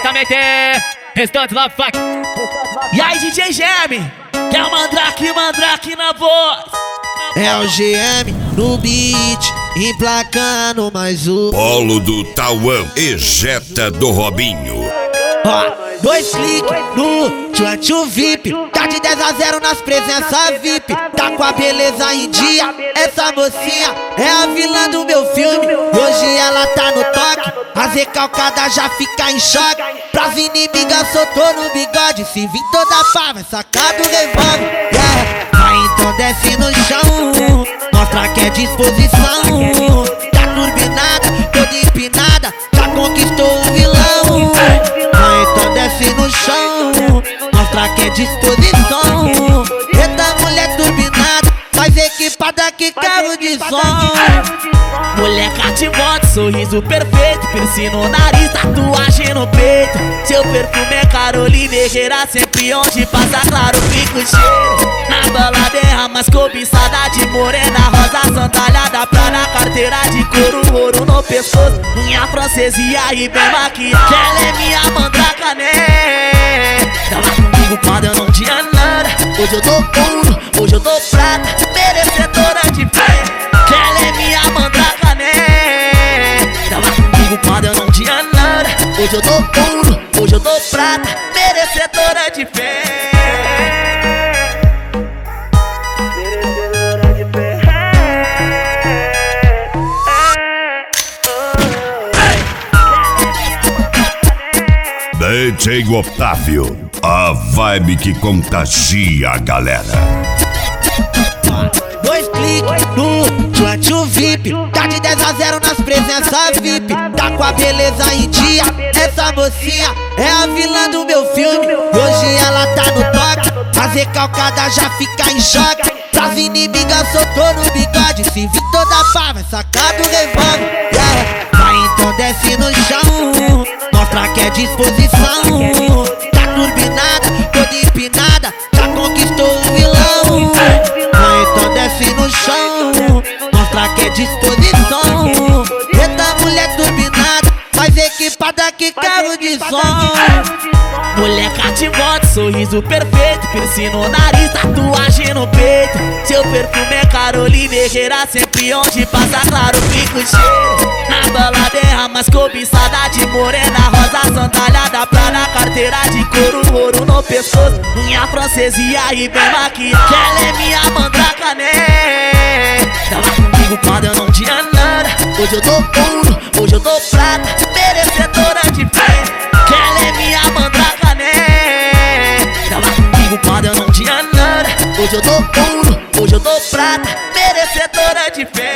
diretamente, restante Love Fuck. E aí, DJ GM, que é o Mandrake na voz. É o GM no beat, emplacando mais um. Polo do Tauã, ejeta do Robinho. Ó, 2 cliques no Tchantchu VIP. Tá de 10 a 0 nas presenças VIP. Tá com a beleza em dia. Essa mocinha é a vilã do meu filme. Hoje ela tá no toque. As recalcadas já fica em choque. Pras inimigas soltou no bigode. Se vir toda pá, vai sacar do revólver. Yeah. Vai então desce no chão. Mostra que é disposição. Tá turbinada, toda empinada. Já conquistou o vilão. Então desce no chão, mostra que é disposição. Eita mulher turbinada, mais equipada que carro de som. Mulher cativante, sorriso perfeito, piercing no nariz, tatuagem no peito. Seu perfume é Carolina Herrera, sempre onde passa claro fica o cheiro. Na balada é a mais cobiçada de morena, rosa sandália pra na carteira de couro, ouro no pescoço, unha francesa e aí bem maquiada. Que ela é minha mandraca, né? Tava comigo quando eu não tinha nada. Hoje eu dou ouro, hoje eu dou prata, merecedora de fé. Que ela é minha mandraca, né? Tava comigo quando eu não tinha nada. Hoje eu dou ouro, hoje eu dou prata, merecedora de fé. DJ Otávio, a vibe que contagia a galera. 2 cliques no Tchantchu VIP. Tá de 10 a 0 nas presenças VIP. Tá com a beleza em dia. Essa mocinha é a vilã do meu filme. Hoje ela tá no toque. As recalcadas já fica em choque. Pras inimigas soltou no bigode. Se vir toda pá, vai sacar do revólver. Yeah. Vai então desce no chão. Mostra que é disposição. Tá turbinada, toda empinada. Já conquistou o vilão. Então desce no chão. Mostra que é disposição. Eita mulher turbinada, mais equipada que carro de som. Mulher cativante, sorriso perfeito, piercing no nariz, tatuagem no peito. Seu perfume é Carolina Herrera, sempre onde passa claro fica o cheiro. Na balada é a mais cobiçada de morena, rosa sandália pra na carteira de couro, ouro no pescoço, unha francesa e aí bem maquiada. Que ela é minha mandraca, né? Tava comigo quando eu não tinha nada. Hoje eu dou ouro, hoje eu dou prata, merecedora de fé. Que ela é minha mandraca, né? Tava comigo quando eu não tinha nada. Hoje eu dou ouro, hoje eu dou prata, merecedora de fé.